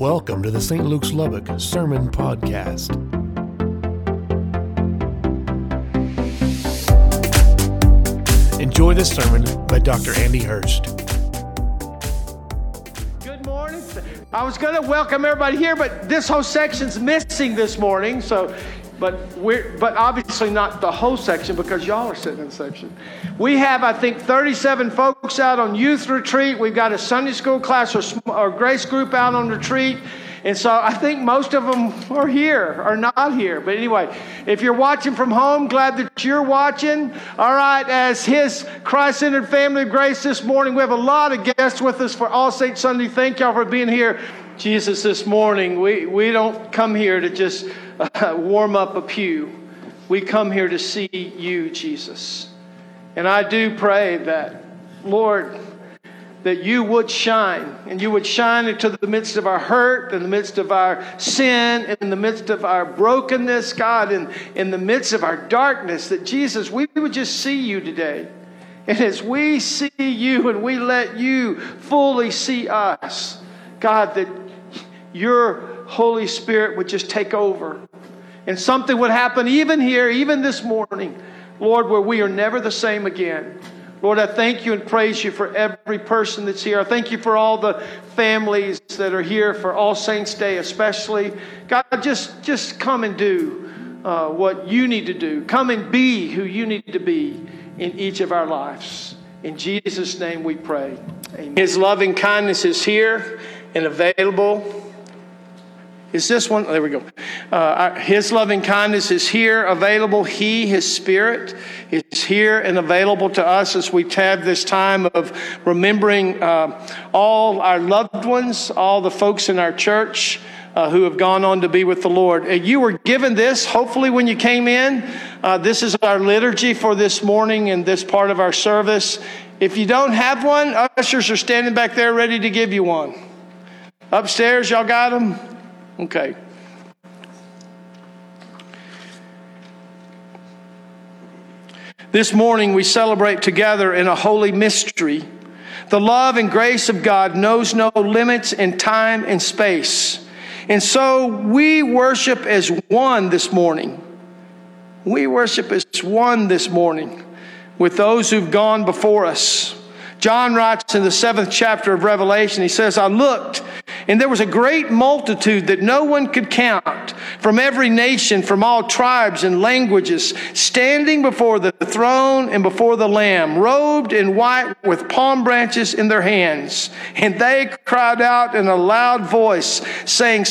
Welcome to the St. Luke's Lubbock Sermon Podcast. Enjoy this sermon by Dr. Andy Hurst. Good morning. I was going to welcome everybody here, but this whole section's missing this morning. But obviously not the whole section because y'all are sitting in the section. We have, I think, 37 folks out on youth retreat. We've got a Sunday school class or grace group out on retreat. And so I think most of them are here or not here. But anyway, if you're watching from home, glad that you're watching. All right, as his Christ-centered family of grace this morning, we have a lot of guests with us for All Saints Sunday. Thank y'all for being here. Jesus, this morning, we don't come here to just warm up a pew. We come here to see you, Jesus. And I do pray that, Lord, that you would shine, and you would shine into the midst of our hurt, in the midst of our sin, in the midst of our brokenness, God, in the midst of our darkness, that Jesus, we would just see you today. And as we see you and we let you fully see us, God, that your Holy Spirit would just take over. And something would happen even here, even this morning, Lord, where we are never the same again. Lord, I thank you and praise you for every person that's here. I thank you for all the families that are here for All Saints Day especially. God, just come and do what you need to do. Come and be who you need to be in each of our lives. In Jesus' name we pray. Amen. His loving kindness is here and available. Is this one? There we go. His loving kindness is here, available. His Spirit is here and available to us as we have this time of remembering all our loved ones, all the folks in our church who have gone on to be with the Lord. You were given this, hopefully, when you came in. This is our liturgy for this morning and this part of our service. If you don't have one, ushers are standing back there ready to give you one. Upstairs, y'all got them? Okay. This morning we celebrate together in a holy mystery. The love and grace of God knows no limits in time and space. And so we worship as one this morning. We worship as one this morning with those who've gone before us. John writes in the 7th chapter of Revelation, he says, I looked, and there was a great multitude that no one could count, from every nation, from all tribes and languages, standing before the throne and before the Lamb, robed in white with palm branches in their hands. And they cried out in a loud voice, saying,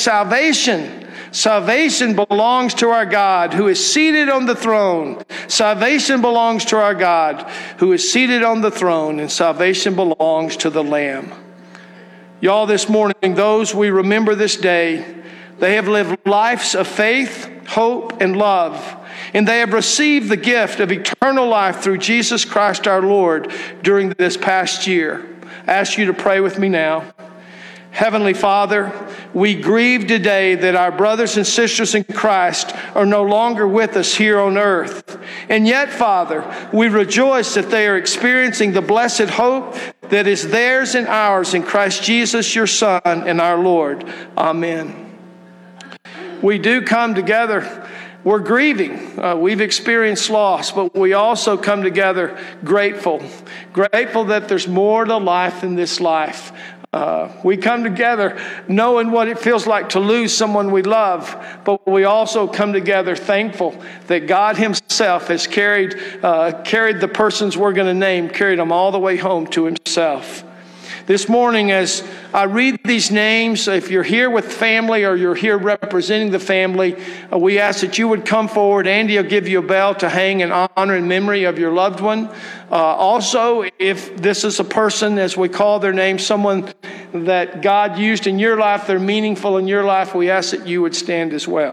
Salvation belongs to our God who is seated on the throne. Salvation belongs to our God who is seated on the throne, and salvation belongs to the Lamb. Y'all, this morning, those we remember this day, they have lived lives of faith, hope, and love, and they have received the gift of eternal life through Jesus Christ our Lord during this past year. I ask you to pray with me now. Heavenly Father, we grieve today that our brothers and sisters in Christ are no longer with us here on earth. And yet, Father, we rejoice that they are experiencing the blessed hope that is theirs and ours in Christ Jesus, your Son and our Lord. Amen. We do come together. We're grieving. We've experienced loss, but we also come together grateful that there's more to life than this life. We come together knowing what it feels like to lose someone we love, but we also come together thankful that God himself has carried the persons we're going to name, carried them all the way home to himself. This morning, as I read these names, if you're here with family or you're here representing the family, we ask that you would come forward. Andy will give you a bell to hang in honor and memory of your loved one. Also, if this is a person, as we call their name, someone that God used in your life, they're meaningful in your life, we ask that you would stand as well.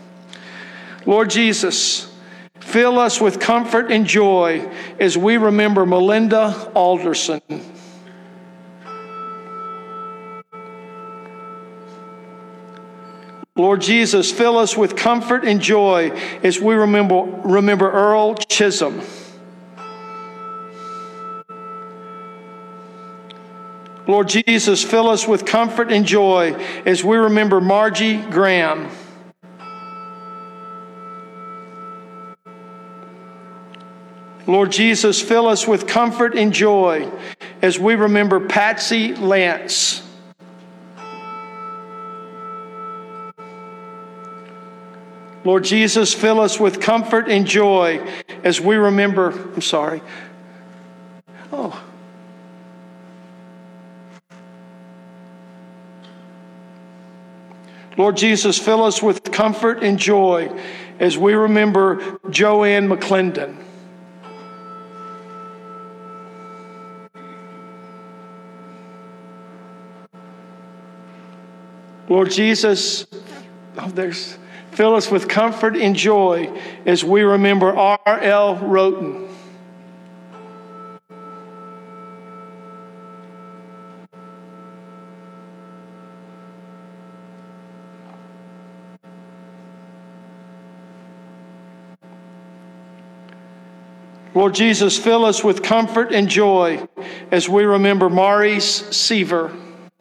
Lord Jesus, fill us with comfort and joy as we remember Melinda Alderson. Lord Jesus, fill us with comfort and joy as we remember Earl Chisholm. Lord Jesus, fill us with comfort and joy as we remember Margie Graham. Lord Jesus, fill us with comfort and joy as we remember Patsy Lance. Lord Jesus, fill us with comfort and joy as we remember, Lord Jesus, fill us with comfort and joy as we remember Joanne McClendon. Lord Jesus, fill us with comfort and joy as we remember R.L. Roten. Lord Jesus, fill us with comfort and joy as we remember Maurice Seaver.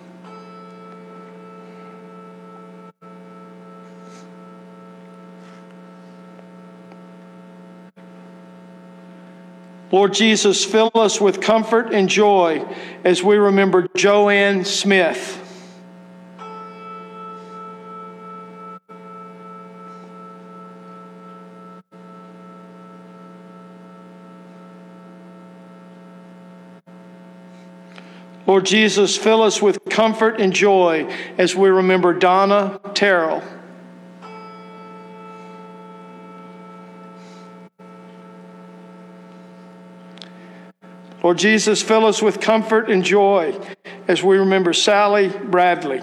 Lord Jesus, fill us with comfort and joy as we remember Joanne Smith. Lord Jesus, fill us with comfort and joy as we remember Donna Terrell. Lord Jesus, fill us with comfort and joy as we remember Sally Bradley.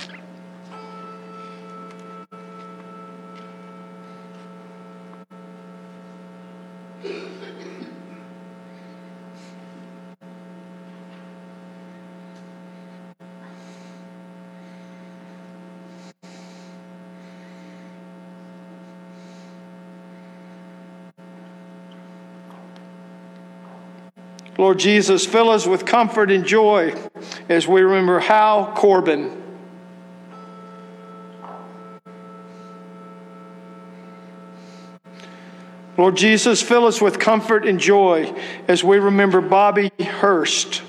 Lord Jesus, fill us with comfort and joy as we remember Hal Corbin. Lord Jesus, fill us with comfort and joy as we remember Bobby Hurst.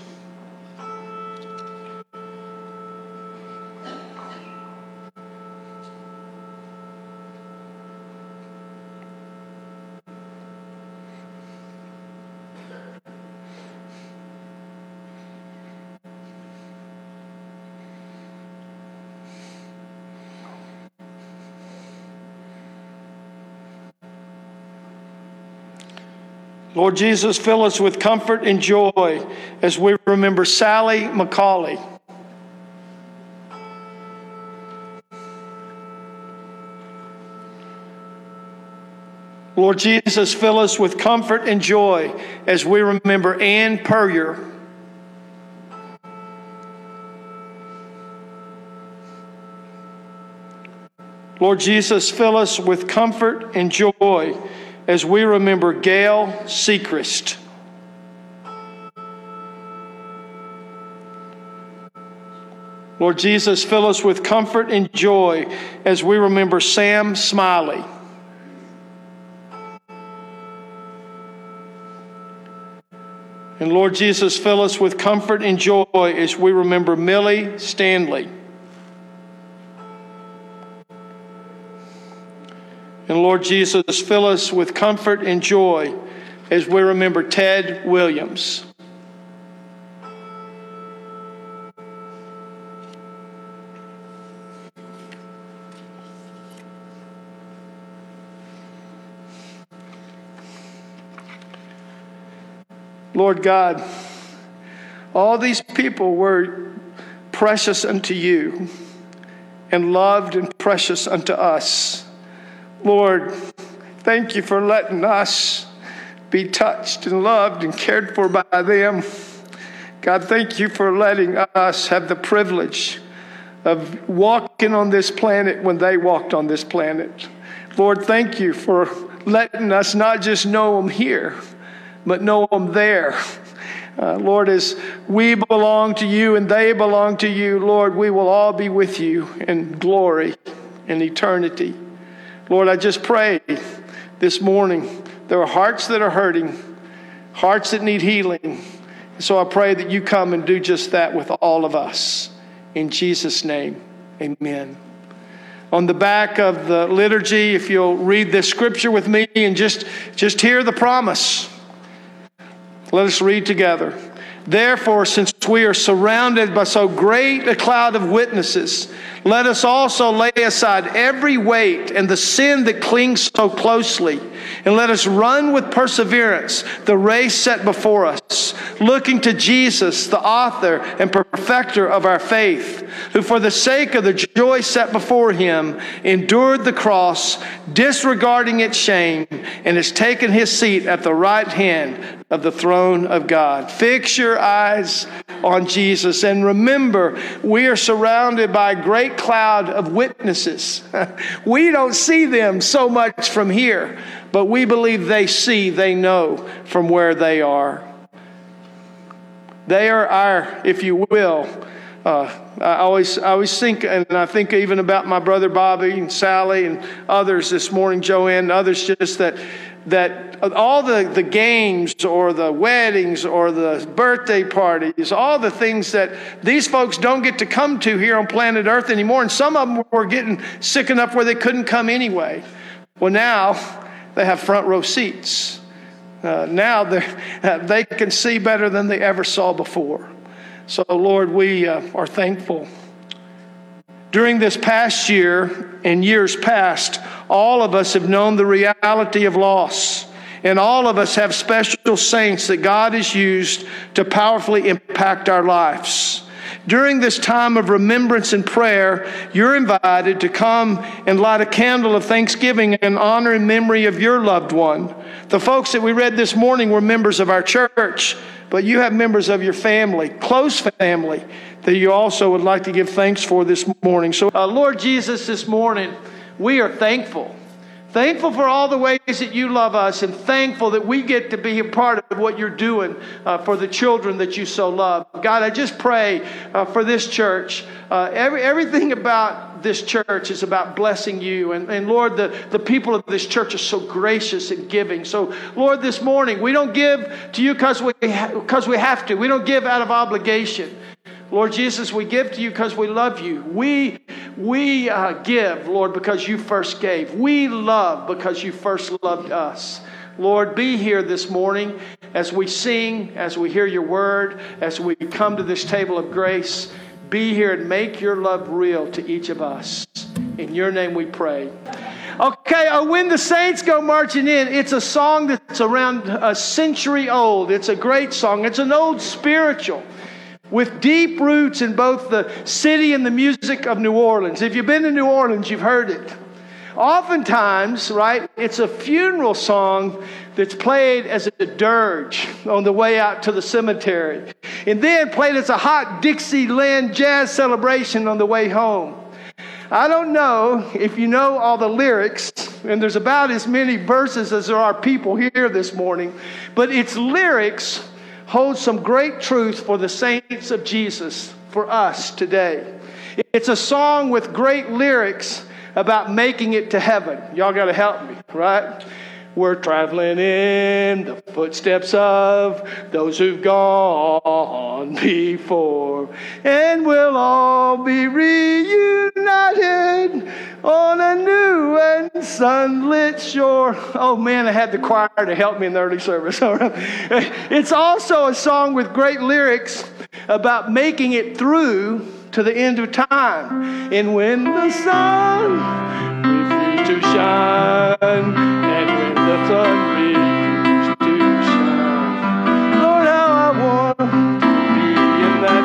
Lord Jesus, fill us with comfort and joy as we remember Sally McCauley. Lord Jesus, fill us with comfort and joy as we remember Ann Puryear. Lord Jesus, fill us with comfort and joy as we remember Gail Sechrist. Lord Jesus, fill us with comfort and joy as we remember Sam Smiley. And Lord Jesus, fill us with comfort and joy as we remember Millie Stanley. And Lord Jesus, fill us with comfort and joy as we remember Ted Williams. Lord God, all these people were precious unto you and loved and precious unto us. Lord, thank you for letting us be touched and loved and cared for by them. God, thank you for letting us have the privilege of walking on this planet when they walked on this planet. Lord, thank you for letting us not just know them here, but know them there. Lord, as we belong to you and they belong to you, Lord, we will all be with you in glory and eternity. Lord, I just pray this morning, there are hearts that are hurting, hearts that need healing. So I pray that you come and do just that with all of us. In Jesus' name, amen. On the back of the liturgy, if you'll read this scripture with me and just hear the promise. Let us read together. Therefore, since we are surrounded by so great a cloud of witnesses, let us also lay aside every weight and the sin that clings so closely, and let us run with perseverance the race set before us, looking to Jesus, the author and perfecter of our faith, who for the sake of the joy set before him endured the cross, disregarding its shame, and has taken his seat at the right hand of the throne of God. Fix your eyes on Jesus and remember, we are surrounded by a great cloud of witnesses. We don't see them so much from here, but we believe they know from where they are. They are our, if you will, I always think, and I think even about my brother Bobby and Sally and others this morning, Joanne and others, just that all the games or the weddings or the birthday parties, all the things that these folks don't get to come to here on planet Earth anymore, and some of them were getting sick enough where they couldn't come anyway. Well, now they have front row seats. Now they can see better than they ever saw before. So, Lord, we are thankful. During this past year and years past, all of us have known the reality of loss. And all of us have special saints that God has used to powerfully impact our lives. During this time of remembrance and prayer, you're invited to come and light a candle of thanksgiving in honor and memory of your loved one. The folks that we read this morning were members of our church, but you have members of your family, close family, that you also would like to give thanks for this morning. So, Lord Jesus, this morning, we are thankful. Thankful for all the ways that you love us, and thankful that we get to be a part of what you're doing for the children that you so love. God, I just pray for this church. Everything about this church is about blessing you. And Lord, the people of this church are so gracious and giving. So, Lord, this morning, we don't give to you because we have to. We don't give out of obligation. Lord Jesus, we give to you because we love you. We give, Lord, because you first gave. We love because you first loved us. Lord, be here this morning as we sing, as we hear your word, as we come to this table of grace. Be here and make your love real to each of us. In your name we pray. Okay, When the Saints Go Marching In, it's a song that's around a century old. It's a great song. It's an old spiritual with deep roots in both the city and the music of New Orleans. If you've been to New Orleans, you've heard it. Oftentimes, right, it's a funeral song that's played as a dirge on the way out to the cemetery, and then played as a hot Dixieland jazz celebration on the way home. I don't know if you know all the lyrics, and there's about as many verses as there are people here this morning, but its lyrics hold some great truth for the saints of Jesus, for us today. It's a song with great lyrics about making it to heaven. Y'all got to help me, right? We're traveling in the footsteps of those who've gone before, and we'll all be reunited on a new and sunlit shore. Oh man, I had the choir to help me in the early service. It's also a song with great lyrics about making it through to the end of time. And when the sun refused to shine, and when the sun refused to shine, Lord, how I want to be in that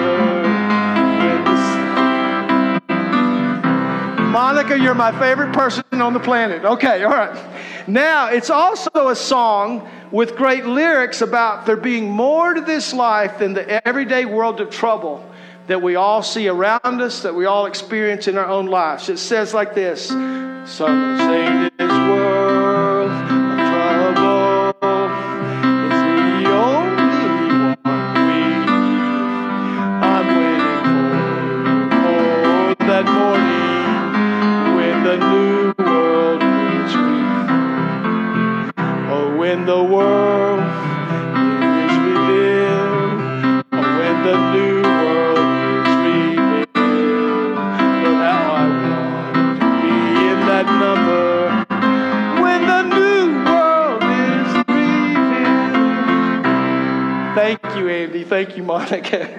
number. Monica, you're my favorite person on the planet. Okay, all right. Now, it's also a song with great lyrics about there being more to this life than the everyday world of trouble that we all see around us, that we all experience in our own lives. It says like this: some say this world of trouble is the only one Thank you, Monica.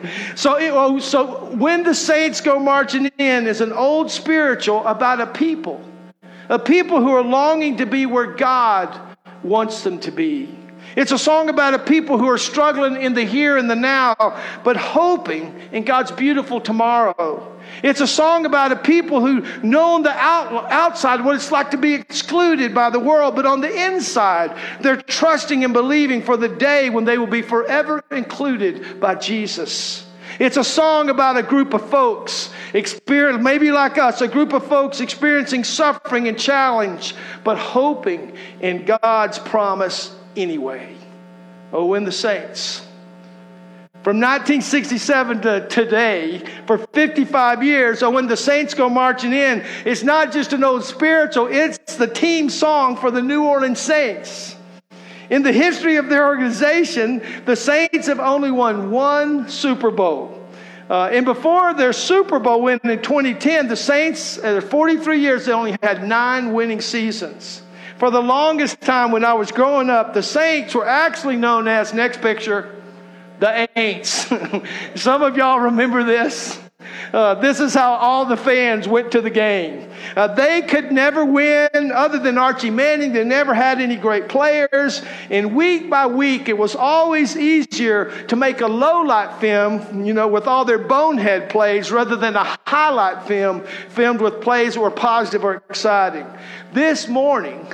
So When the Saints Go Marching In is an old spiritual about a people who are longing to be where God wants them to be. It's a song about a people who are struggling in the here and the now, but hoping in God's beautiful tomorrow. It's a song about a people who know on the outside what it's like to be excluded by the world, but on the inside, they're trusting and believing for the day when they will be forever included by Jesus. It's a song about a group of folks, maybe like us, a group of folks experiencing suffering and challenge, but hoping in God's promise anyway. Oh, when the Saints. From 1967 to today, for 55 years, so when the Saints Go Marching In, it's not just an old spiritual, it's the team song for the New Orleans Saints. In the history of their organization, the Saints have only won one Super Bowl. And before their Super Bowl win in 2010, the Saints, at 43 years, they only had 9 winning seasons. For the longest time when I was growing up, the Saints were actually known as, next picture, the Aints. Some of y'all remember this. This is how all the fans went to the game. They could never win other than Archie Manning. They never had any great players. And week by week, it was always easier to make a low-light film, with all their bonehead plays rather than a highlight film filmed with plays that were positive or exciting. This morning,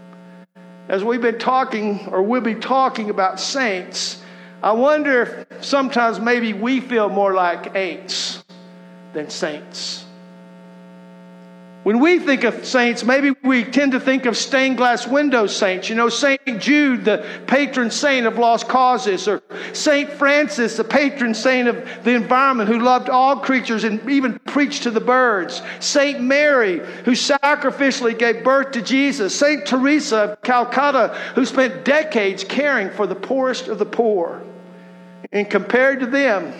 as we've been talking, or we'll be talking about Saints, I wonder if sometimes maybe we feel more like Aints than Saints. When we think of saints, maybe we tend to think of stained glass window saints. St. Jude, the patron saint of lost causes, or St. Francis, the patron saint of the environment, who loved all creatures and even preached to the birds. St. Mary, who sacrificially gave birth to Jesus. St. Teresa of Calcutta, who spent decades caring for the poorest of the poor. And compared to them,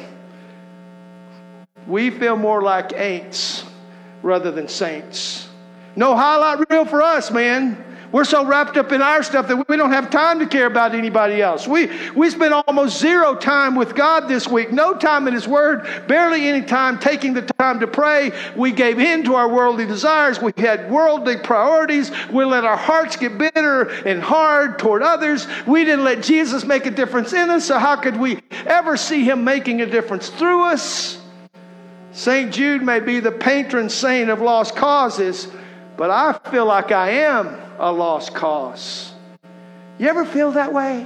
we feel more like ain'ts rather than saints. No highlight reel for us, man. We're so wrapped up in our stuff that we don't have time to care about anybody else. We spent almost 0 time with God this week. No time in His Word. Barely any time taking the time to pray. We gave in to our worldly desires. We had worldly priorities. We let our hearts get bitter and hard toward others. We didn't let Jesus make a difference in us. So how could we ever see Him making a difference through us? St. Jude may be the patron saint of lost causes, but I feel like I am a lost cause. You ever feel that way?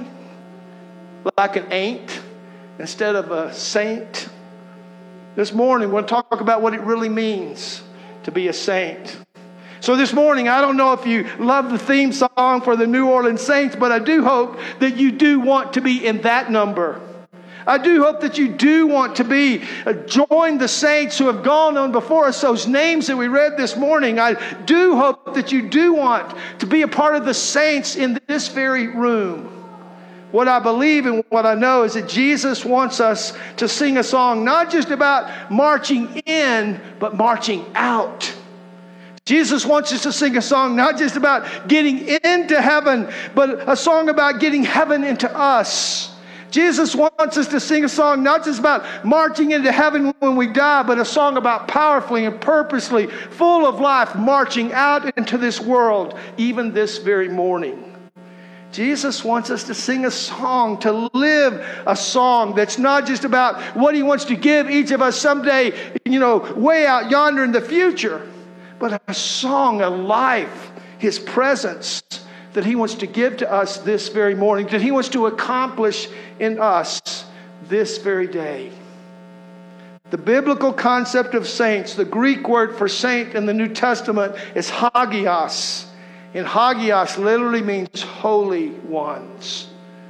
Like an ain't instead of a saint? This morning, we'll talk about what it really means to be a saint. So this morning, I don't know if you love the theme song for the New Orleans Saints, but I do hope that you do want to be in that number. I do hope that you do want to join the saints who have gone on before us, those names that we read this morning. I do hope that you do want to be a part of the saints in this very room. What I believe and what I know is that Jesus wants us to sing a song not just about marching in, but marching out. Jesus wants us to sing a song not just about getting into heaven, but a song about getting heaven into us. Jesus wants us to sing a song not just about marching into heaven when we die, but a song about powerfully and purposely, full of life, marching out into this world, even this very morning. Jesus wants us to sing a song, to live a song that's not just about what He wants to give each of us someday, way out yonder in the future, but a song, a life, His presence that He wants to give to us this very morning, that He wants to accomplish in us this very day. The biblical concept of saints, the Greek word for saint in the New Testament is hagios. And hagios literally means holy ones.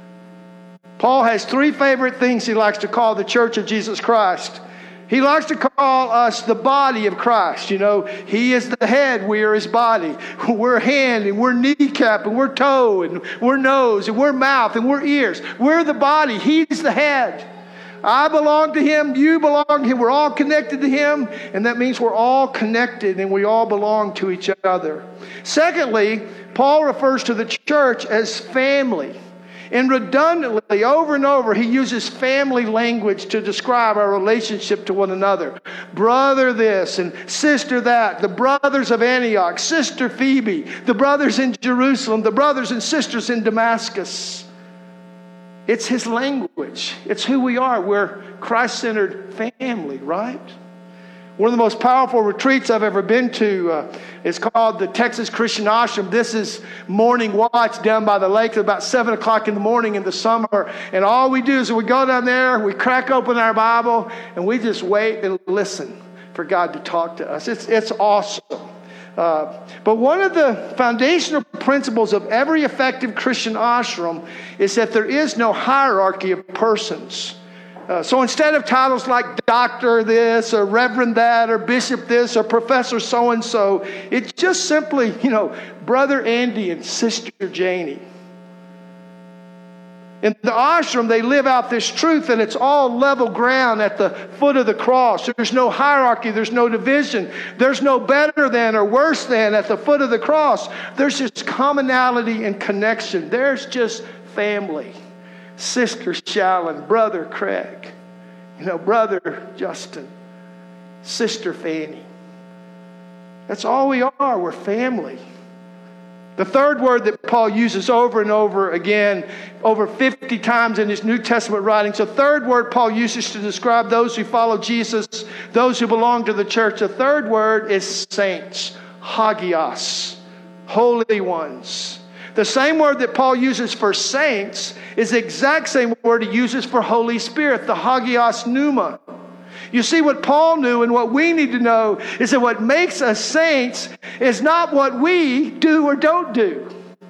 Paul has 3 favorite things he likes to call the church of Jesus Christ. He likes to call us the body of Christ. He is the head, we are His body. We're hand, and we're kneecap, and we're toe, and we're nose, and we're mouth, and we're ears. We're the body. He's the head. I belong to Him, you belong to Him. We're all connected to Him, and that means we're all connected, and we all belong to each other. Secondly, Paul refers to the church as family. And redundantly, over and over, he uses family language to describe our relationship to one another. Brother this and sister that, the brothers of Antioch, sister Phoebe, the brothers in Jerusalem, the brothers and sisters in Damascus. It's his language. It's who we are. We're Christ-centered family, right? One of the most powerful retreats I've ever been to is called the Texas Christian Ashram. This is morning watch down by the lake at about 7 o'clock in the morning in the summer. And all we do is we go down there, we crack open our Bible, and we just wait and listen for God to talk to us. It's awesome. But one of the foundational principles of every effective Christian ashram is that there is no hierarchy of persons. So instead of titles like doctor this or reverend that or bishop this or professor so-and-so, it's just simply, brother Andy and sister Janie. In the ashram, they live out this truth that it's all level ground at the foot of the cross. There's no hierarchy. There's no division. There's no better than or worse than at the foot of the cross. There's just commonality and connection. There's just family. Sister Shallon, brother Craig, brother Justin, sister Fanny. That's all we are. We're family. The third word that Paul uses over and over again, over 50 times in his New Testament writings, the third word Paul uses to describe those who follow Jesus, those who belong to the church, the third word is saints, hagios, holy ones. The same word that Paul uses for saints is the exact same word he uses for Holy Spirit, the hagios pneuma. You see, what Paul knew and what we need to know is that what makes us saints is not what we do or don't do.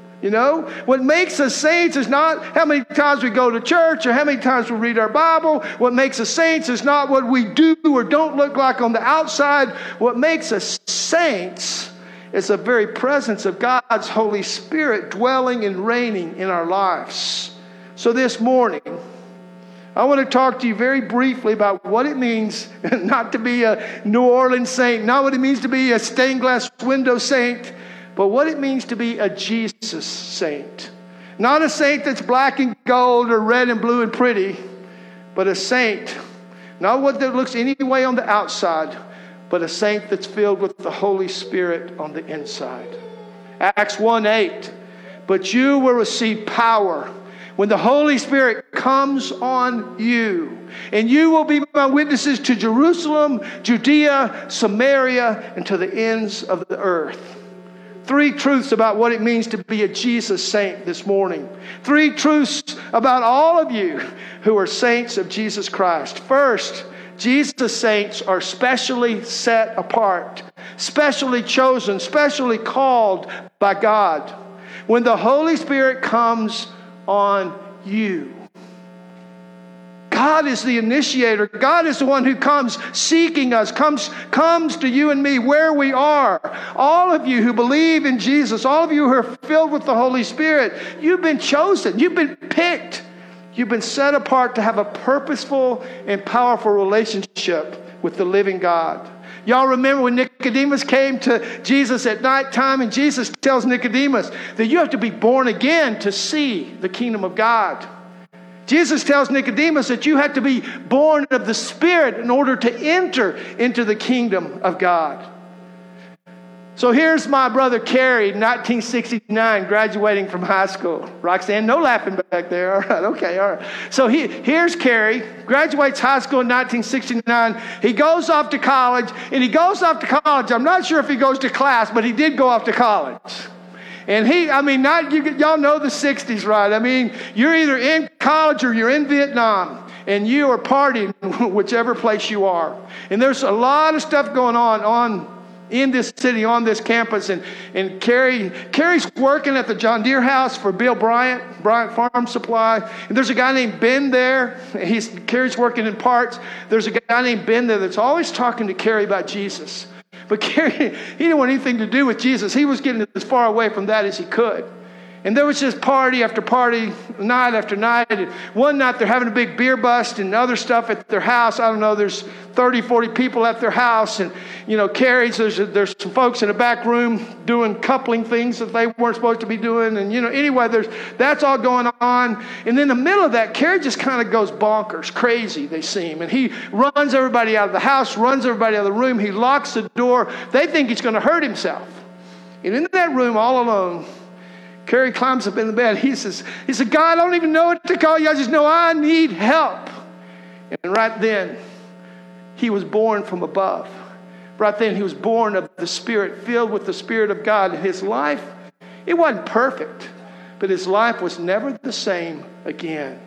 What makes us saints is not how many times we go to church or how many times we read our Bible. What makes us saints is not what we do or don't look like on the outside. What makes us saints is the very presence of God's Holy Spirit dwelling and reigning in our lives. So this morning, I want to talk to you very briefly about what it means not to be a New Orleans saint, not what it means to be a stained glass window saint, but what it means to be a Jesus saint. Not a saint that's black and gold or red and blue and pretty, but a saint, not one that looks any way on the outside, but a saint that's filled with the Holy Spirit on the inside. Acts 1:8, but you will receive power when the Holy Spirit comes on you, and you will be my witnesses to Jerusalem, Judea, Samaria, and to the ends of the earth. 3 truths about what it means to be a Jesus saint this morning. 3 truths about all of you who are saints of Jesus Christ. First, Jesus saints are specially set apart, specially chosen, specially called by God. When the Holy Spirit comes on you, God is the initiator. God is the one who comes seeking us, comes to you and me where we are. All of you who believe in Jesus, all of you who are filled with the Holy Spirit, you've been chosen. You've been picked. You've been set apart to have a purposeful and powerful relationship with the living God. Y'all remember when Nicodemus came to Jesus at nighttime, and Jesus tells Nicodemus that you have to be born again to see the kingdom of God. Jesus tells Nicodemus that you have to be born of the Spirit in order to enter into the kingdom of God. So here's my brother Kerry, 1969, graduating from high school. Roxanne, no laughing back there. All right, okay, all right. So here's Kerry, graduates high school in 1969. He goes off to college, and he goes off to college. I'm not sure if he goes to class, but he did go off to college. And y'all know the 60s, right? I mean, you're either in college or you're in Vietnam, and you are partying whichever place you are. And there's a lot of stuff going on in this city, on this campus, and Kerry's working at the John Deere house for Bill Bryant Farm Supply, and there's a guy named Ben there. Kerry's working in parts. There's a guy named Ben there that's always talking to Kerry about Jesus. But Kerry, he didn't want anything to do with Jesus. He was getting as far away from that as he could. And there was just party after party, night after night. And one night they're having a big beer bust and other stuff at their house. I don't know, there's 30, 40 people at their house. And, Carrie's, there's some folks in the back room doing coupling things that they weren't supposed to be doing. And, anyway, that's all going on. And in the middle of that, Carrie just kind of goes bonkers, crazy, they seem. And he runs everybody out of the house, runs everybody out of the room. He locks the door. They think he's going to hurt himself. And in that room, all alone, Carrie climbs up in the bed. He says, God, I don't even know what to call you. I just know I need help. And right then, he was born from above. Right then, he was born of the Spirit, filled with the Spirit of God. And his life, it wasn't perfect, but his life was never the same again.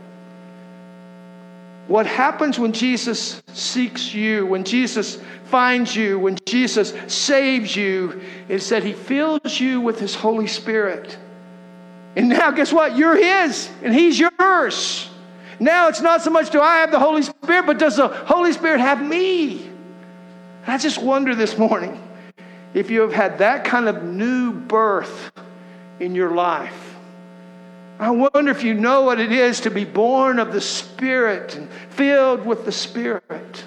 What happens when Jesus seeks you, when Jesus finds you, when Jesus saves you, is that he fills you with his Holy Spirit. And now, guess what? You're his, and he's yours. Now it's not so much do I have the Holy Spirit, but does the Holy Spirit have me? And I just wonder this morning if you have had that kind of new birth in your life. I wonder if you know what it is to be born of the Spirit and filled with the Spirit.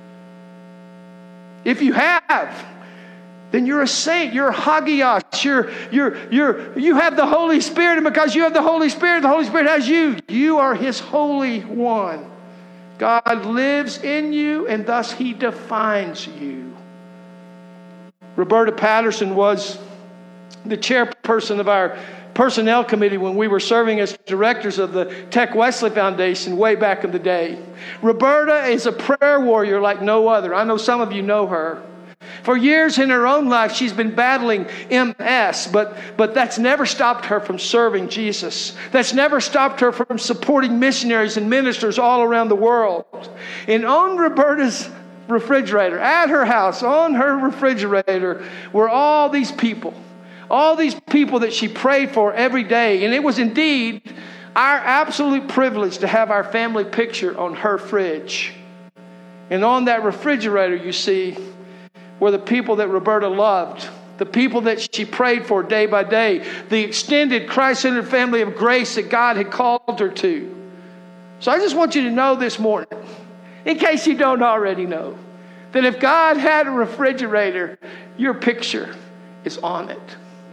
If you have, then you're a saint. You're a hagios. You have the Holy Spirit, and because you have the Holy Spirit has you. You are his Holy One. God lives in you, and thus he defines you. Roberta Patterson was the chairperson of our personnel committee when we were serving as directors of the Tech Wesley Foundation way back in the day. Roberta is a prayer warrior like no other. I know some of you know her. For years in her own life, she's been battling MS, but that's never stopped her from serving Jesus. That's never stopped her from supporting missionaries and ministers all around the world. And on Roberta's refrigerator, at her house, on her refrigerator, were all these people that she prayed for every day. And it was indeed our absolute privilege to have our family picture on her fridge. And on that refrigerator, you see, were the people that Roberta loved, the people that she prayed for day by day, the extended Christ-centered family of grace that God had called her to. So I just want you to know this morning, in case you don't already know, that if God had a refrigerator, your picture is on it.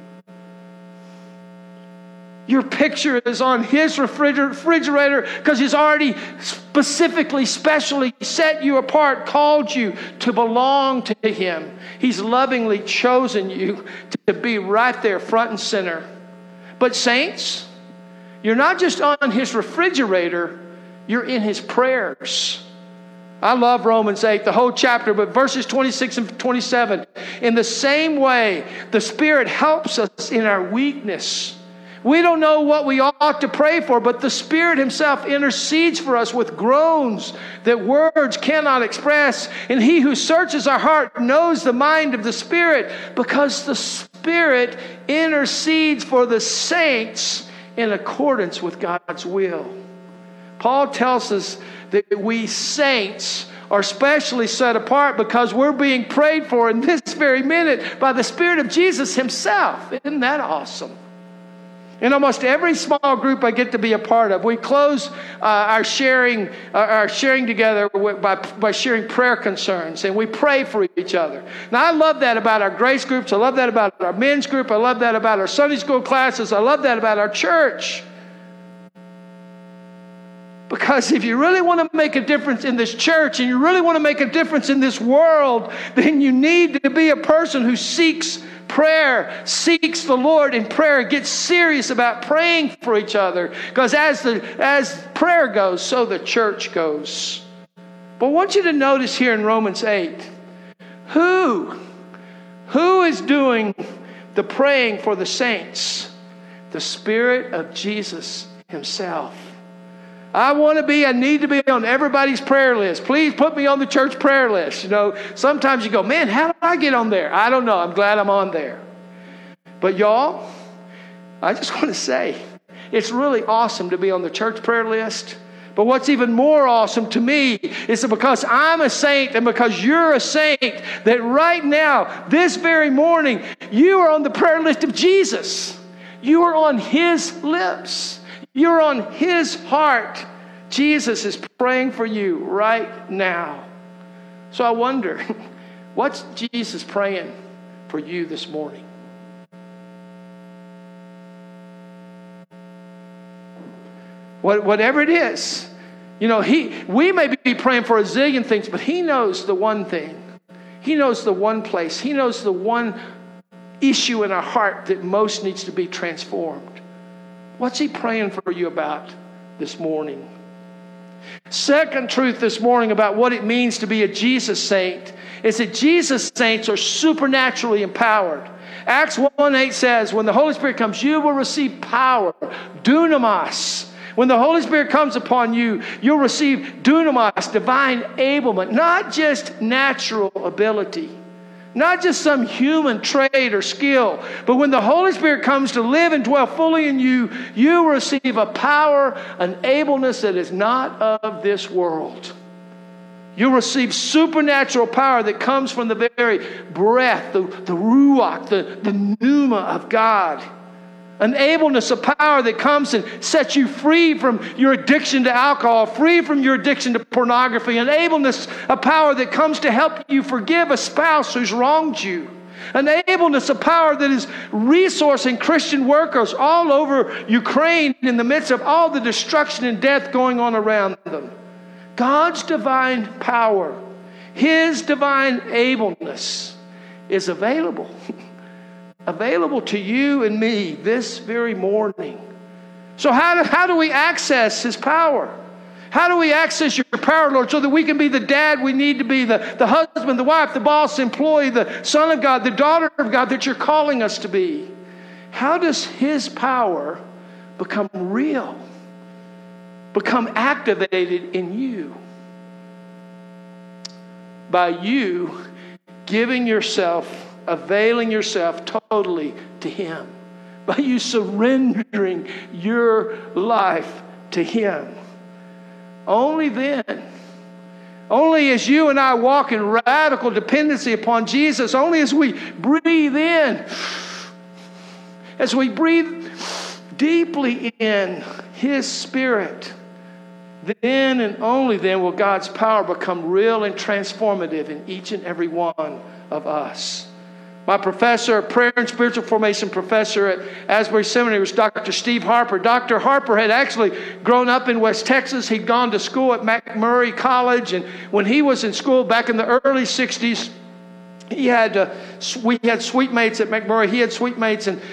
Your picture is on his refrigerator because he's already specially set you apart, called you to belong to him. He's lovingly chosen you to be right there front and center. But saints, you're not just on his refrigerator, you're in his prayers. I love Romans 8, the whole chapter, but verses 26 and 27. In the same way, the Spirit helps us in our weakness. We don't know what we ought to pray for, but the Spirit himself intercedes for us with groans that words cannot express. And he who searches our heart knows the mind of the Spirit, because the Spirit intercedes for the saints in accordance with God's will. Paul tells us that we saints are specially set apart because we're being prayed for in this very minute by the Spirit of Jesus himself. Isn't that awesome? In almost every small group I get to be a part of, we close our sharing together by sharing prayer concerns, and we pray for each other. Now, I love that about our grace groups. I love that about our men's group. I love that about our Sunday school classes. I love that about our church. Because if you really want to make a difference in this church and you really want to make a difference in this world, then you need to be a person who seeks prayer, seeks the Lord in prayer, gets serious about praying for each other. Because as prayer goes, so the church goes. But I want you to notice here in Romans 8, who is doing the praying for the saints? The Spirit of Jesus himself. I need to be on everybody's prayer list. Please put me on the church prayer list. Sometimes you go, man, how do I get on there? I don't know. I'm glad I'm on there. But y'all, I just want to say, it's really awesome to be on the church prayer list. But what's even more awesome to me is that because I'm a saint and because you're a saint, that right now, this very morning, you are on the prayer list of Jesus. You are on His lips. You're on His heart. Jesus is praying for you right now. So I wonder, what's Jesus praying for you this morning? Whatever it is, we may be praying for a zillion things, but He knows the one thing. He knows the one place. He knows the one issue in our heart that most needs to be transformed. What's He praying for you about this morning? Second truth this morning about what it means to be a Jesus saint is that Jesus saints are supernaturally empowered. Acts 1:8 says, when the Holy Spirit comes, you will receive power, dunamis. When the Holy Spirit comes upon you, you'll receive dunamis, divine enablement, not just natural ability, not just some human trait or skill, but when the Holy Spirit comes to live and dwell fully in you, you receive a power, an enableness that is not of this world. You'll receive supernatural power that comes from the very breath, the ruach, the pneuma of God. An enableness, a power that comes and sets you free from your addiction to alcohol, free from your addiction to pornography. An enableness, a power that comes to help you forgive a spouse who's wronged you. An enableness, a power that is resourcing Christian workers all over Ukraine in the midst of all the destruction and death going on around them. God's divine power, His divine enableness is available. Available to you and me this very morning. So how do we access His power? How do we access your power, Lord, so that we can be the dad we need to be, the husband, the wife, the boss, the employee, the son of God, the daughter of God that you're calling us to be? How does His power become real, become activated in you? By you giving yourself, availing yourself totally to Him. By you surrendering your life to Him. Only then, only as you and I walk in radical dependency upon Jesus, only as we breathe in, as we breathe deeply in His Spirit, then and only then will God's power become real and transformative in each and every one of us. My professor, a prayer and spiritual formation professor at Asbury Seminary, was Dr. Steve Harper. Dr. Harper had actually grown up in West Texas. He'd gone to school at McMurray College, and when he was in school back in the early 60s, we had suite mates at McMurray. He had suite mates, and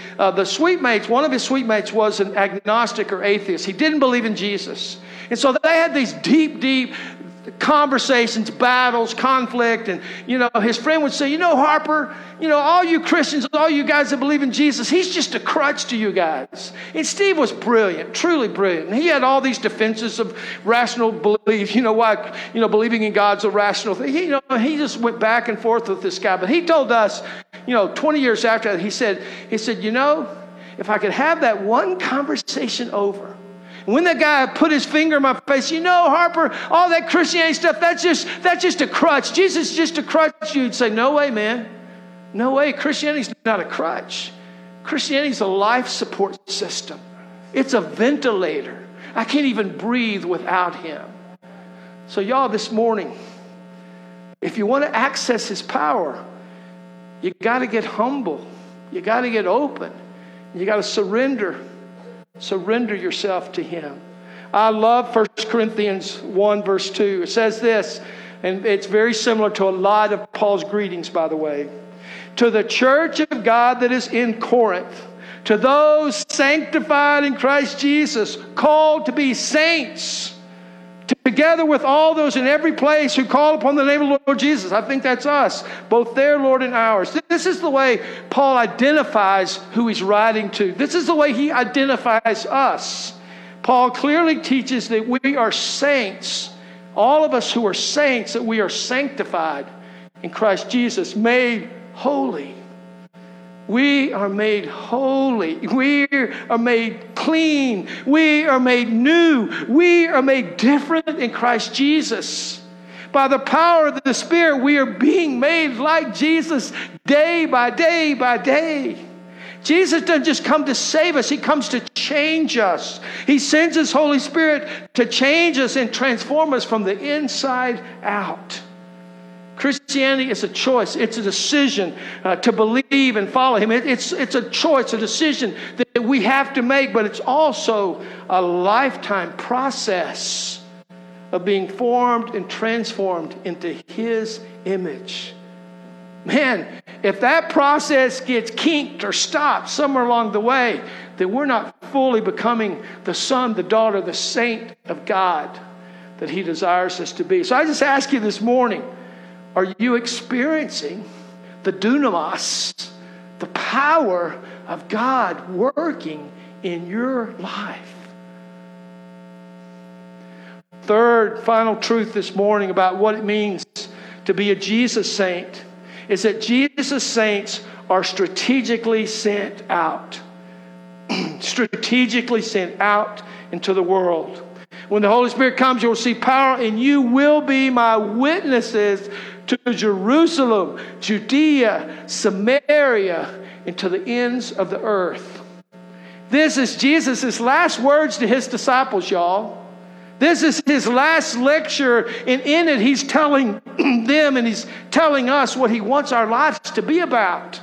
one of his suite mates was an agnostic or atheist. He didn't believe in Jesus. And so they had these deep conversations, battles, conflict, and his friend would say, Harper, all you Christians, all you guys that believe in Jesus, He's just a crutch to you guys. And Steve was brilliant, truly brilliant. And he had all these defenses of rational belief. Why believing in God's a rational thing. He just went back and forth with this guy. But he told us, 20 years after that, he said, if I could have that one conversation over. When that guy put his finger in my face, Harper, all that Christianity stuff, that's just a crutch. Jesus is just a crutch. You'd say, no way, man. No way. Christianity's not a crutch. Christianity's a life support system. It's a ventilator. I can't even breathe without Him. So y'all, this morning, if you want to access His power, you got to get humble. You got to get open. You got to surrender yourself to Him. I love 1 Corinthians 1 verse 2. It says this, and it's very similar to a lot of Paul's greetings, by the way. To the church of God that is in Corinth, to those sanctified in Christ Jesus, called to be saints, together with all those in every place who call upon the name of the Lord Jesus. I think that's us, both their Lord and ours. This is the way Paul identifies who he's writing to. This is the way he identifies us. Paul clearly teaches that we are saints. All of us who are saints, that we are sanctified in Christ Jesus, made holy. We are made holy. We are made clean. We are made new. We are made different in Christ Jesus. By the power of the Spirit, we are being made like Jesus day by day by day. Jesus doesn't just come to save us. He comes to change us. He sends His Holy Spirit to change us and transform us from the inside out. Christianity is a choice. It's a decision to believe and follow Him. It's a choice, a decision that we have to make, but it's also a lifetime process of being formed and transformed into His image. Man, if that process gets kinked or stopped somewhere along the way, then we're not fully becoming the son, the daughter, the saint of God that He desires us to be. So I just ask you this morning, are you experiencing the dunamis, the power of God working in your life? Third, final truth this morning about what it means to be a Jesus saint is that Jesus saints are strategically sent out. Strategically sent out into the world. When the Holy Spirit comes, you'll see power, and you will be my witnesses to Jerusalem, Judea, Samaria, and to the ends of the earth. This is Jesus' last words to His disciples, y'all. This is His last lecture, and in it He's telling them and He's telling us what He wants our lives to be about.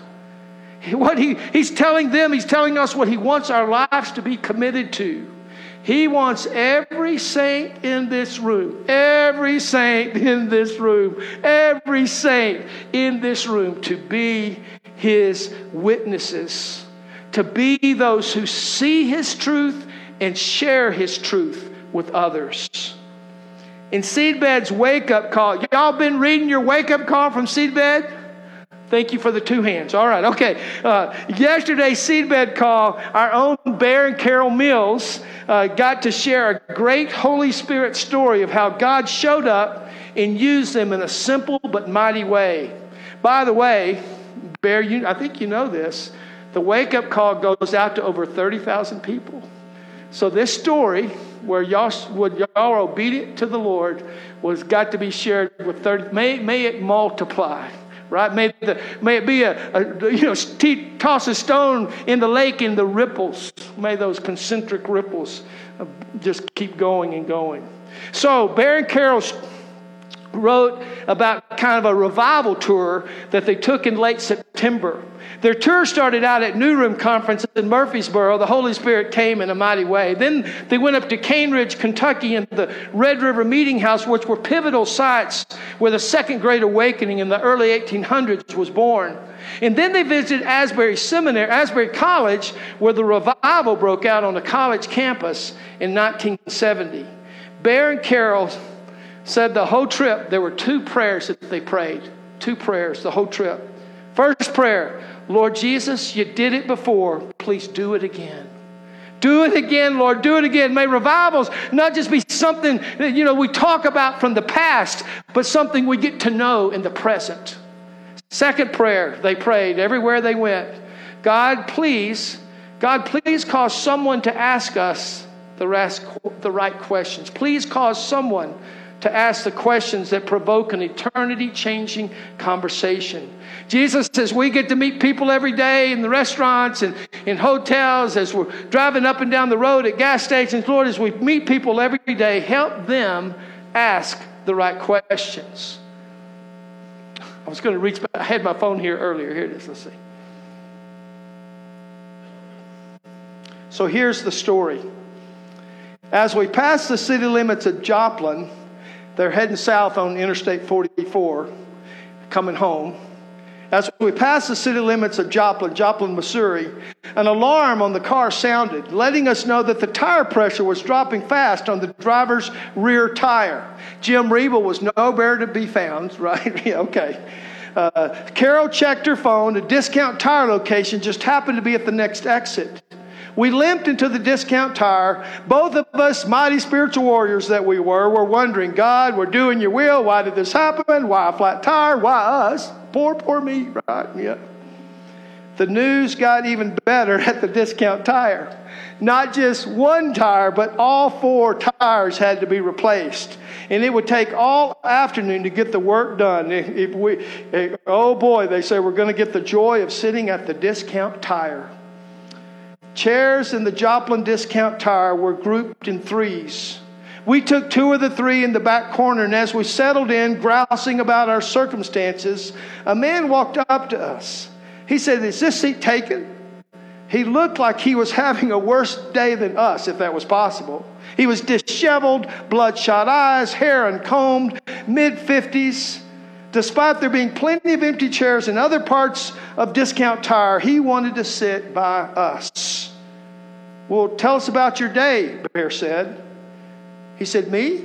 He's telling them, He's telling us what He wants our lives to be committed to. He wants every saint in this room, every saint in this room, every saint in this room to be His witnesses, to be those who see His truth and share His truth with others. In Seedbed's wake-up call, y'all been reading your wake-up call from Seedbed? Thank you for the 2 hands. All right, okay. Yesterday's Seedbed call, our own Bear and Carol Mills got to share a great Holy Spirit story of how God showed up and used them in a simple but mighty way. By the way, Bear, I think you know this, the wake-up call goes out to over 30,000 people. So this story, where y'all are obedient to the Lord, was got to be shared with 30. May it multiply. Right? May it be toss a stone in the lake in the ripples. May those concentric ripples just keep going and going. So Bear and Carol wrote about kind of a revival tour that they took in late September. Their tour started out at New Room Conference in Murfreesboro. The Holy Spirit came in a mighty way. Then they went up to Cane Ridge, Kentucky, and the Red River Meeting House, which were pivotal sites where the Second Great Awakening in the early 1800s was born. And then they visited Asbury College, where the revival broke out on the college campus in 1970. Bear and Carol said the whole trip, there were 2 prayers that they prayed. 2 prayers, the whole trip. First prayer, Lord Jesus, you did it before. Please do it again. Do it again, Lord. Do it again. May revivals not just be something that, we talk about from the past, but something we get to know in the present. Second prayer, they prayed everywhere they went. God, please cause someone to ask us the right questions. Please cause someone to ask the questions that provoke an eternity-changing conversation. Jesus says we get to meet people every day in the restaurants and in hotels, as we're driving up and down the road at gas stations. Lord, as we meet people every day, help them ask the right questions. I was going to reach back. I had my phone here earlier. Here it is. Let's see. So here's the story. As we pass the city limits of Joplin, they're heading south on Interstate 44, coming home. As we passed the city limits of Joplin, Missouri, an alarm on the car sounded, letting us know that the tire pressure was dropping fast on the driver's rear tire. Jim Riebel was nowhere to be found, right? Yeah, okay. Carol checked her phone. A Discount Tire location just happened to be at the next exit. We limped into the Discount Tire. Both of us, mighty spiritual warriors that we were wondering, God, we're doing your will. Why did this happen? Why a flat tire? Why us? Poor me, right? Yeah. The news got even better at the Discount Tire. Not just one tire, but all 4 tires had to be replaced. And it would take all afternoon to get the work done. Oh boy, they say we're going to get the joy of sitting at the Discount Tire. Chairs in the Joplin Discount Tire were grouped in threes. We took 2 of the 3 in the back corner, and as we settled in, grousing about our circumstances, a man walked up to us. He said, "Is this seat taken?" He looked like he was having a worse day than us, if that was possible. He was disheveled, bloodshot eyes, hair uncombed, mid-50s. Despite there being plenty of empty chairs in other parts of Discount Tire, he wanted to sit by us. "Well, tell us about your day," Bear said. He said, Me?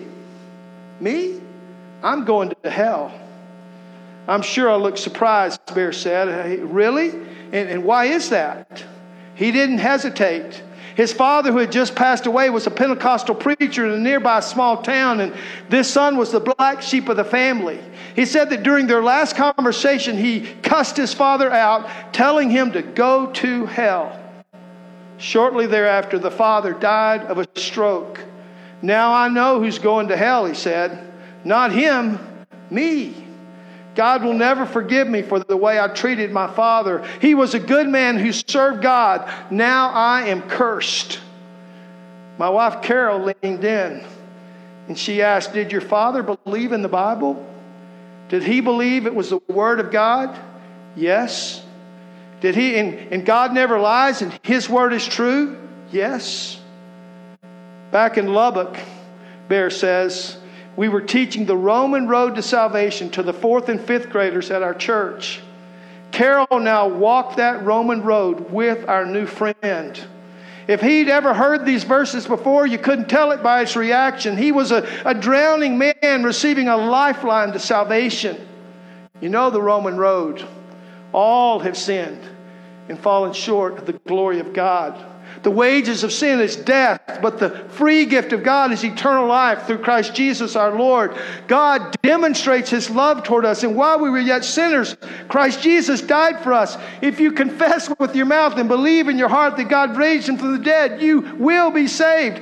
I'm going to hell." "I'm sure I look surprised," Bear said. "Really? And why is that?" He didn't hesitate. His father, who had just passed away, was a Pentecostal preacher in a nearby small town, and this son was the black sheep of the family. He said that during their last conversation, he cussed his father out, telling him to go to hell. Shortly thereafter, the father died of a stroke. "Now I know who's going to hell," he said. "Not him, me. God will never forgive me for the way I treated my father. He was a good man who served God. Now I am cursed." My wife Carol leaned in and she asked, "Did your father believe in the Bible? Did he believe it was the Word of God?" "Yes." "Did he, and God never lies and His Word is true?" "Yes." Back in Lubbock, Bear says, we were teaching the Roman road to salvation to the 4th and 5th graders at our church. Carol now walked that Roman road with our new friend. If he'd ever heard these verses before, you couldn't tell it by his reaction. He was a drowning man receiving a lifeline to salvation. You know the Roman road. All have sinned and fallen short of the glory of God. The wages of sin is death, but the free gift of God is eternal life through Christ Jesus our Lord. God demonstrates His love toward us, and while we were yet sinners, Christ Jesus died for us. If you confess with your mouth and believe in your heart that God raised Him from the dead, you will be saved.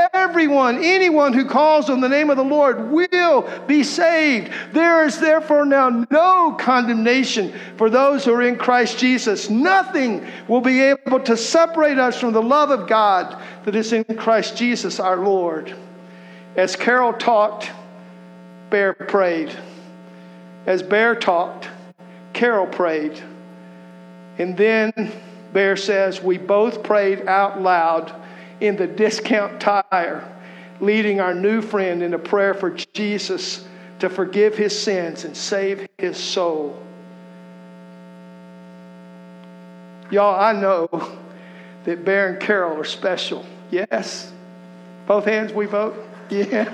Anyone who calls on the name of the Lord will be saved. There is therefore now no condemnation for those who are in Christ Jesus. Nothing will be able to separate us from the love of God that is in Christ Jesus our Lord. As Carol talked, Bear prayed. As Bear talked, Carol prayed. And then Bear says we both prayed out loud in the Discount Tire, leading our new friend in a prayer for Jesus to forgive his sins and save his soul. Y'all, I know that Bear and Carol are special. Yes? Both hands, we vote? Yeah.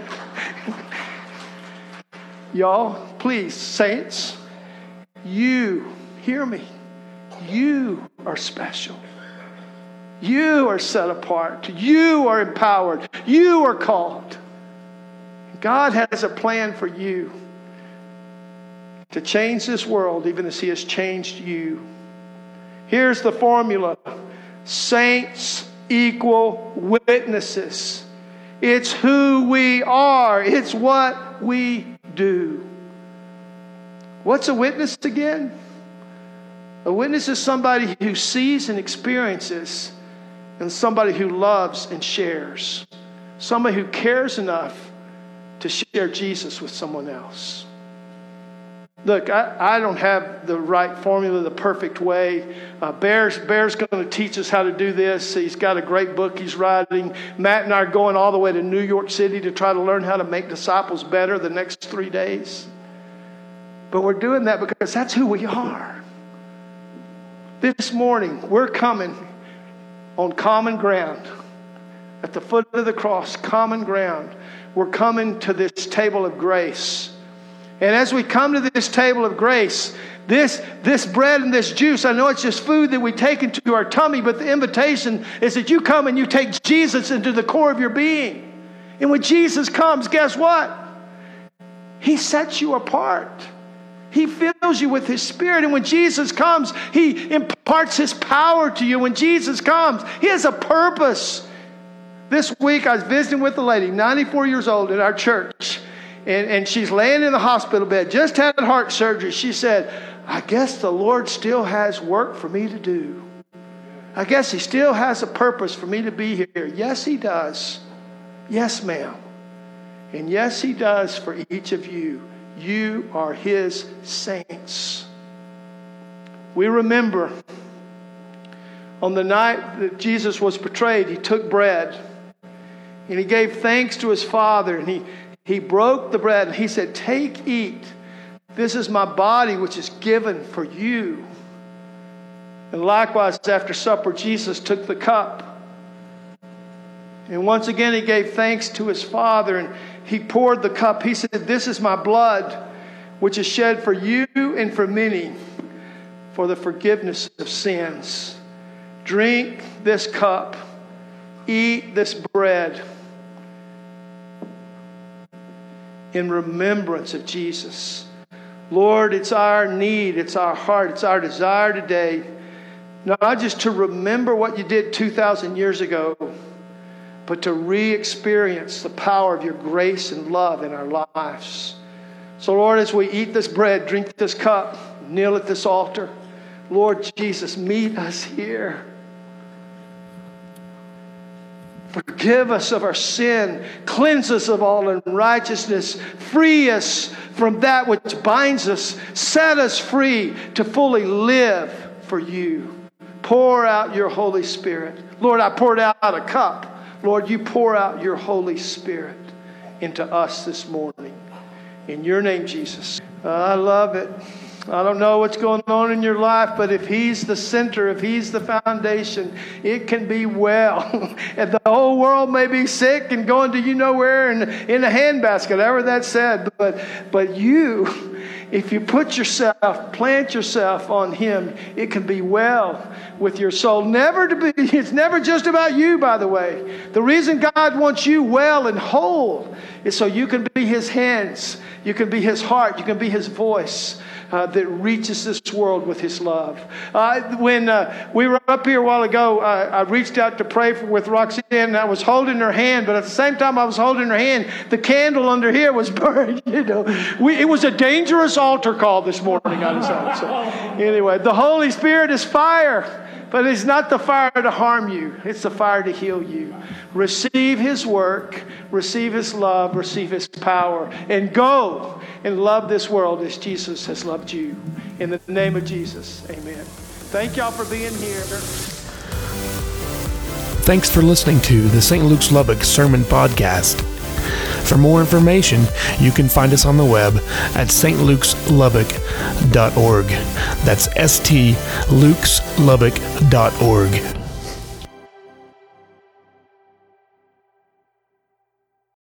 Y'all, please, saints, you, hear me. You are special. You are set apart. You are empowered. You are called. God has a plan for you to change this world even as He has changed you. Here's the formula. Saints equal witnesses. It's who we are. It's what we do. What's a witness again? A witness is somebody who sees and experiences, and somebody who loves and shares. Somebody who cares enough to share Jesus with someone else. Look, I don't have the right formula, the perfect way. Bear's going to teach us how to do this. He's got a great book he's writing. Matt and I are going all the way to New York City to try to learn how to make disciples better the next 3 days. But we're doing that because that's who we are. This morning, we're coming on common ground. At the foot of the cross, common ground. We're coming to this table of grace. And as we come to this table of grace, this bread and this juice, I know it's just food that we take into our tummy, but the invitation is that you come and you take Jesus into the core of your being. And when Jesus comes, guess what? He sets you apart. He fills you with His Spirit. And when Jesus comes, He imparts His power to you. When Jesus comes, He has a purpose. This week, I was visiting with a lady, 94 years old, in our church. And she's laying in the hospital bed, just had heart surgery. She said, I guess the Lord still has work for me to do. I guess he still has a purpose for me to be here. Yes, he does. Yes, ma'am. And yes, he does for each of you. You are his saints. We remember on the night that Jesus was betrayed, he took bread and he gave thanks to his Father, and he broke the bread and he said, "Take, eat. This is my body which is given for you." And likewise, after supper, Jesus took the cup. And once again, he gave thanks to his Father, and he poured the cup. He said, "This is my blood, which is shed for you and for many, for the forgiveness of sins. Drink this cup. Eat this bread in remembrance of Jesus." Lord, it's our need, it's our heart, it's our desire today, not just to remember what you did 2,000 years ago, but to re-experience the power of your grace and love in our lives. So Lord, as we eat this bread, drink this cup, kneel at this altar, Lord Jesus, meet us here. Forgive us of our sin. Cleanse us of all unrighteousness. Free us from that which binds us. Set us free to fully live for you. Pour out your Holy Spirit. Lord, I poured out a cup. Lord, you pour out your Holy Spirit into us this morning. In your name, Jesus. I love it. I don't know what's going on in your life, but if he's the center, if he's the foundation, it can be well. And the whole world may be sick and going to you know where in a handbasket, however that's said. But you, if you put yourself, plant yourself on him, it can be well with your soul. It's never just about you, by the way. The reason God wants you well and whole is so you can be his hands, you can be his heart, you can be his voice. That reaches this world with his love. When we were up here a while ago, I reached out to pray with Roxanne, and I was holding her hand, but at the same time I was holding her hand, the candle under here was burned. It was a dangerous altar call this morning on its own. So, anyway, the Holy Spirit is fire. But it's not the fire to harm you. It's the fire to heal you. Receive his work. Receive his love. Receive his power. And go and love this world as Jesus has loved you. In the name of Jesus, amen. Thank y'all for being here. Thanks for listening to the St. Luke's Lubbock Sermon Podcast. For more information, you can find us on the web at stlukes.lubbock.org. That's stlukes.lubbock.org.